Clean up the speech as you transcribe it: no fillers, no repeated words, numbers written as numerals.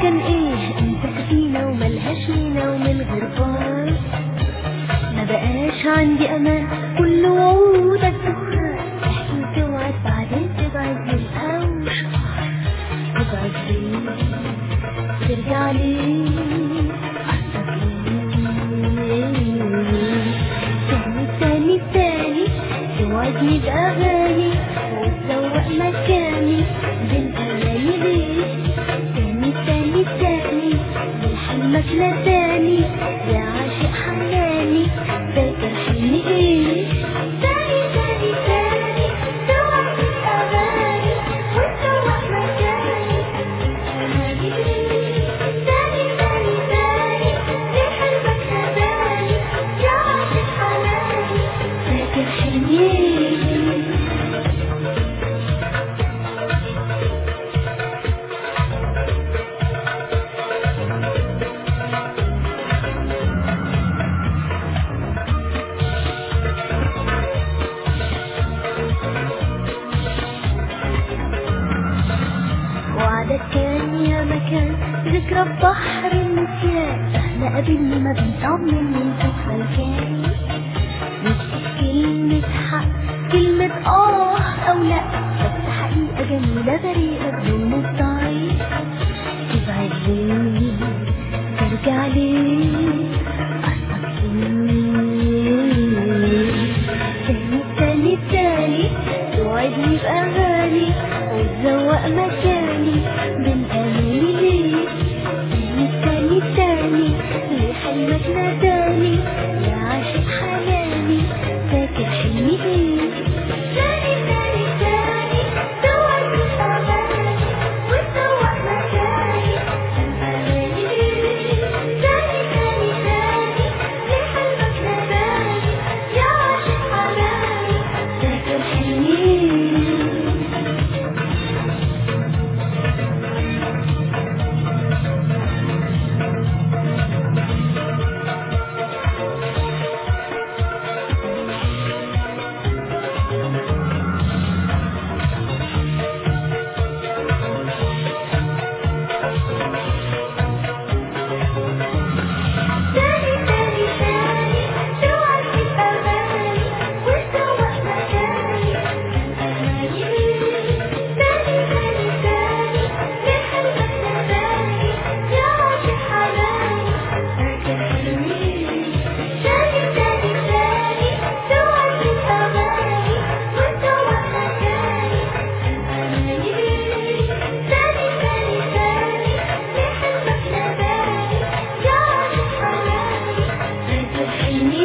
كان ايه انت سفينة وملهاش مينا ومن غير باص ما بقاش عندي امان، كل وعودك دخان، احكي توعد بعدين تبعد للهوش، تبعد ليه ترجع ليه تاني تاني توعدني بأغاني وتزوق مكاني بالأغاني ليه، تاني تاني حلمك نساني يا عاشق حناني، فاكر حلمي ايه؟ تاني توعدني بأغاني وتزوق مكاني بالأغاني ليه، تاني ليه حلمك نساني يا عاشق حناني، فاكر حلمي ايه؟ وعدك كان يا مكان ذكرى بحر النسيان، احنا قابلني ما بنطمن من فوق الكان، نفسي كلمة حق كلمة او لا، بس حقيقة جميلة بريئة بدون الضعيف، تبعد ليه ترجع ليه قصدك ايه؟ تاني توعدني بأغاني وتزوق مكاني بالأماني ليه، تاني ليه حلمك ناداني يا عاشق حناني، فاكر حلمي ايه؟ تاني توعدني بأغاني وتزوق مكاني بالأماني ليه، تاني ليه حلمك ناداني يا عاشق حناني، فاكر حلمي ايه؟ حلمي